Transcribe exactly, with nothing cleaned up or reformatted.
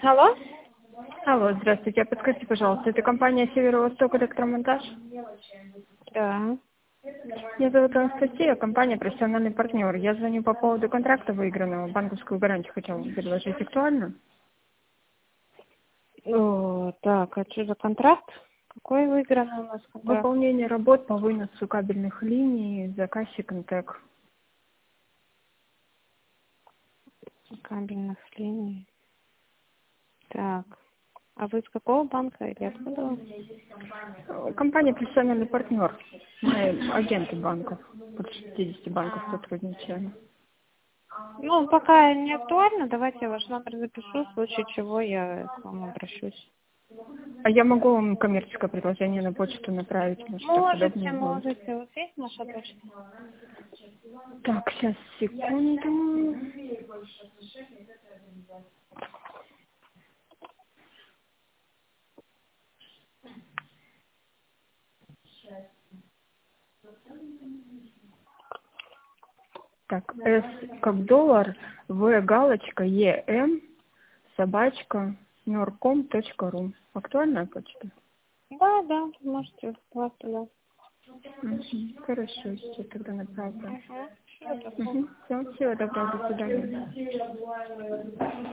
Алло? Алло, здравствуйте. А подскажите, пожалуйста, это компания «Северо-Восток Электромонтаж»? Да. Меня зовут Анастасия, компания «Профессиональный партнер». Я звоню по поводу контракта выигранного. Банковскую гарантию хотела предложить. Актуально? О, так, а что за контракт? Какой выигранный у нас контракт? Выполнение работ по выносу кабельных линий, заказчик «Интек». Кабельных линий. Так. А вы из какого банка или откуда вы? Компания «Профессиональный партнер». Мы агенты банков. Под шестьдесят банков сотрудничаем. Ну, пока не актуально, давайте я ваш номер запишу, в случае чего я к вам обращусь. А я могу вам коммерческое предложение на почту направить, может, так Можете, удобнее будет. можете. Вот есть наша почта? Так, сейчас, секунду. Так, С как доллар, В галочка, Е М, собачка, норком точка ру. Актуальная почта? Да, да, можете вас туда. Мгм. Хорошо, сейчас тогда направлю. Угу. Всего доброго. Угу. Все, всего доброго, до свидания.